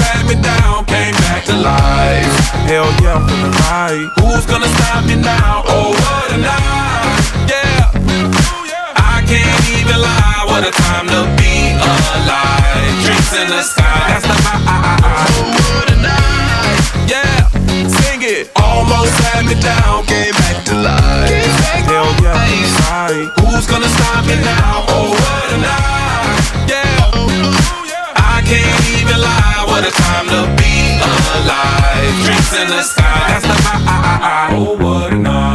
had me down, came back to life. Hell yeah, I'm feeling right. Who's gonna stop me now? Oh, what a night. Yeah, I can't even lie. What a time to be alive. Drinks in the sky, that's the vibe. Oh, what a night. Yeah, sing it. Almost had me down, came back to life. Hell yeah, I'm feeling right. Who's gonna stop me now? Oh, what a night. Yeah, I can't even lie. What a time to be alive. Drinks in the sky, that's the vibe. Oh, what a night.